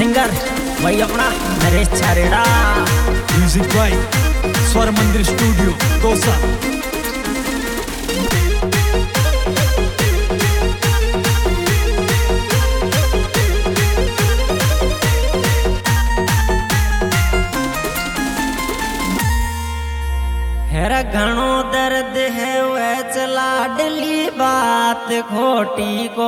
Singer भाई अपना Naresh Chhareda. Music by स्वर मंदिर स्टूडियो दौसा। हेरा घणो दर्द है वह चला डली बात खोटी को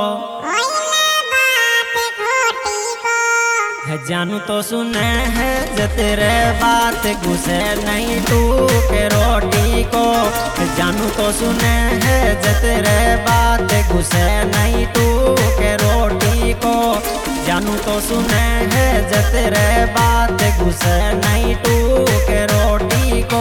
है जानू तो सुने है जतरे बात घुसे नहीं तू के रोटी को है जानू तो सुने है जतरे बात घुसे नहीं तू के रोटी को जानू तो सुने है जतरे बात घुसे नहीं तू के रोटी को।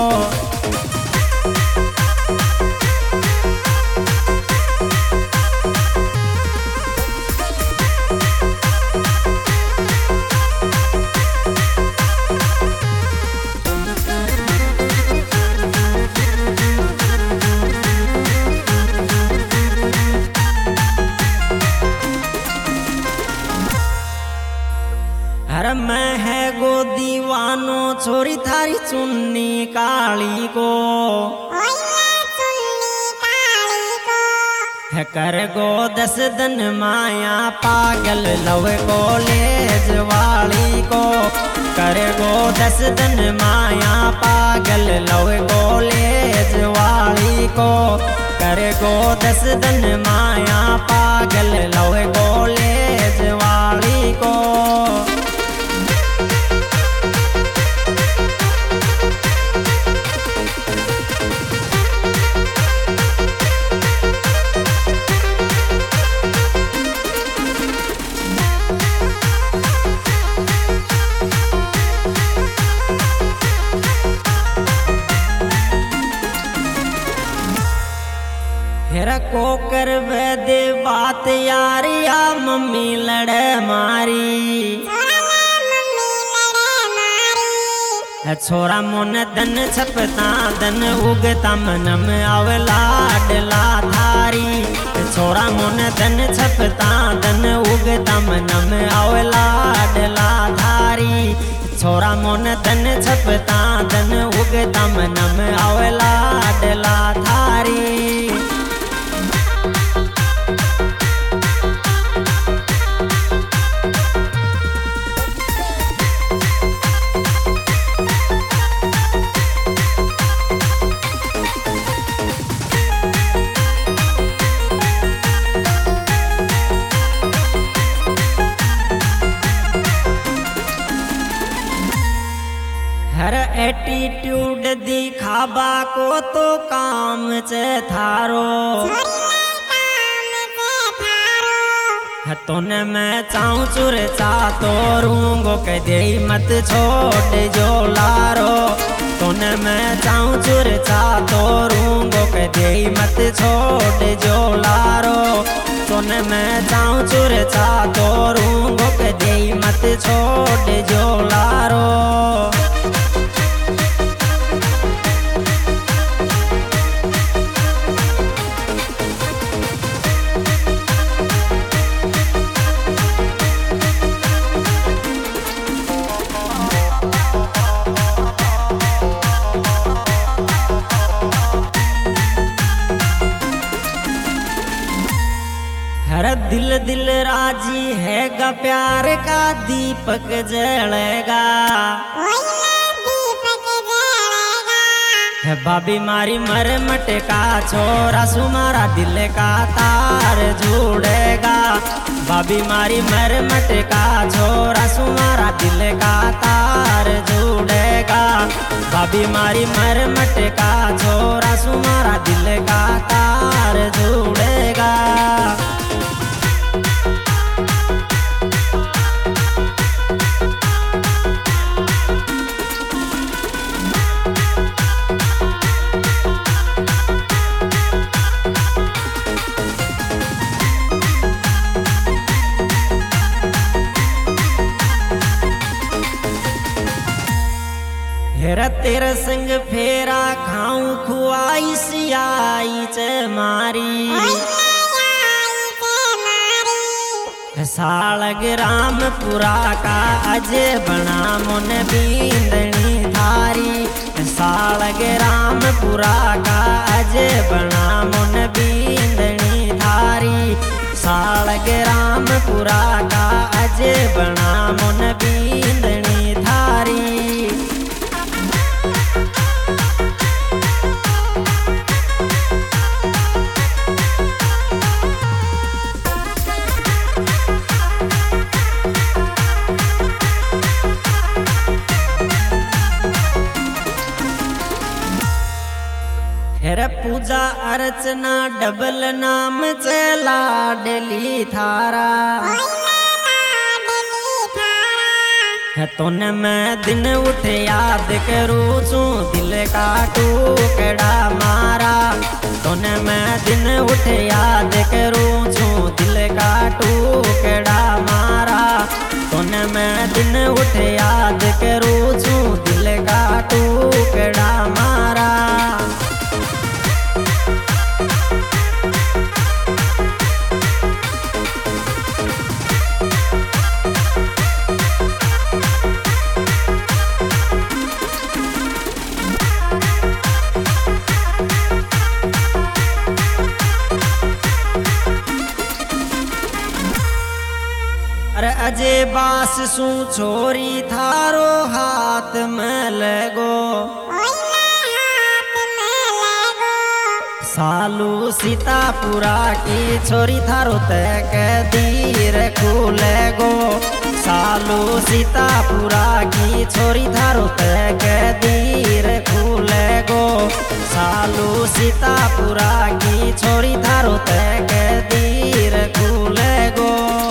मैं है गो दीवानो छोरी थारी चुन्नी काली को है कर गो 10 दिन माया पागल लव कॉलेज वाली को कर गो 10 दिन माया पागल लव कॉलेज वाली को कर गो 10 दिन माया पागल लव कॉलेज वाली को। हेरा को कर दे बात यार या मम्मी लड़े मारी है छोरा मोन धन छपता धन उगता मनम आवलाडला थारी छोरा मोन धन छपता धन उगता मनम आवलाडला थारी छोरा मोन धन छपता धन उगता मनम आवलाडला थारी। हर एटीट्यूड दिखाबा को तो काम चे थारो है तोने मैं चाहूँ चुर चा तो रूंगो के दे मत छोड़ जो लारो तोने मैं चाहूँ चुर चा तो रूंगो के दे मत छोड़ जो लारो तोने मैं चाहूँ चुर चा तो रूंगो के दे मत छोड़ जो लारो। हर दिल दिल राजी है गा प्यार का दीपक जलेगा है भाभी मारी मर मटका छोरा सुमारा दिल का तार जुड़ेगा भाभी मारी मर मटका छोरा सुमारा दिल का तार जुड़ेगा भाभी मारी मर मटका छोरा सुमारा दिल का तार जुड़ेगा। हेरा तेरा संग फेरा खाऊं खुआइस आई चे मारी सालग रामपुरा का अजय बना मुन बींदनी थारी। सालग रामपुरा का अजय बना मुन बींदनी थारी। सालग रामपुरा का अजय बना मुन बींदनी थारी। हेर पूजा अर्चना डबल नाम चला डली थारा। है तोने मैं दिन उठ याद करूँ छू दिल का टुकड़ा मारा। तोने मैं दिन उठ याद करूँ छू दिल का टुकड़ा मारा। तोने मैं दिन उठ याद करूँ छू दिल का टुकड़ा मारा। अरे अजय बास सू छोरी थारो हाथ में लगो। सालू सीतापुरा की छोरी थारो तक दीर खुले गो। सालू सीतापुरा की छोरी थारो तक दीर खुले गो। सालू सीतापुरा की छोरी थारो तक दीर खुले गो।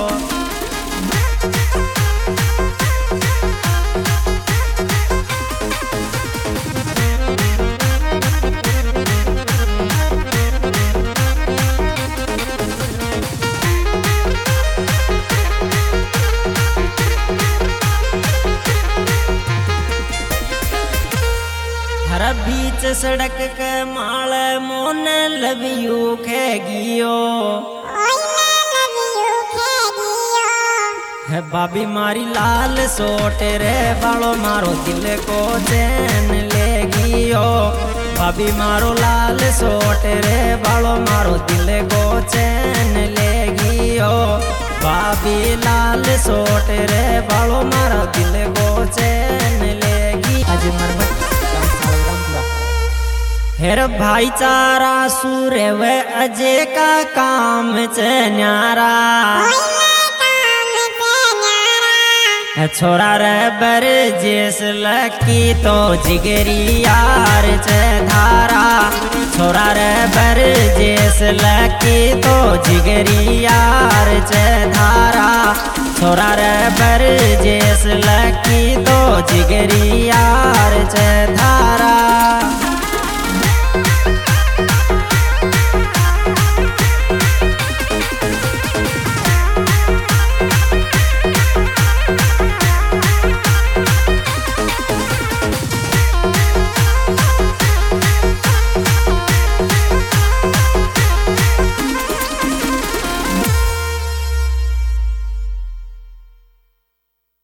हर बीच सड़क के माल मोन लव यू खे गियो। है भाभी मारी लाल सोट रे बालो मारो दिल को चैन ले गियो। भाभी मारो लाल सोट रे बालो मारो दिल को चैन ले गियो। भाभी लाल सोट रे बालो मारो दिल को चैन लेगी। हेर भाईचारा सूर्य व अजय का काम च न्यारा। छोरा रे बर जेस लकी तो जिगरी यार च धारा। छोरा रे बर जेस लकी तो जिगरी यार च धारा। छोरा रे बर जेस लकी तो जिगरी यार च धारा।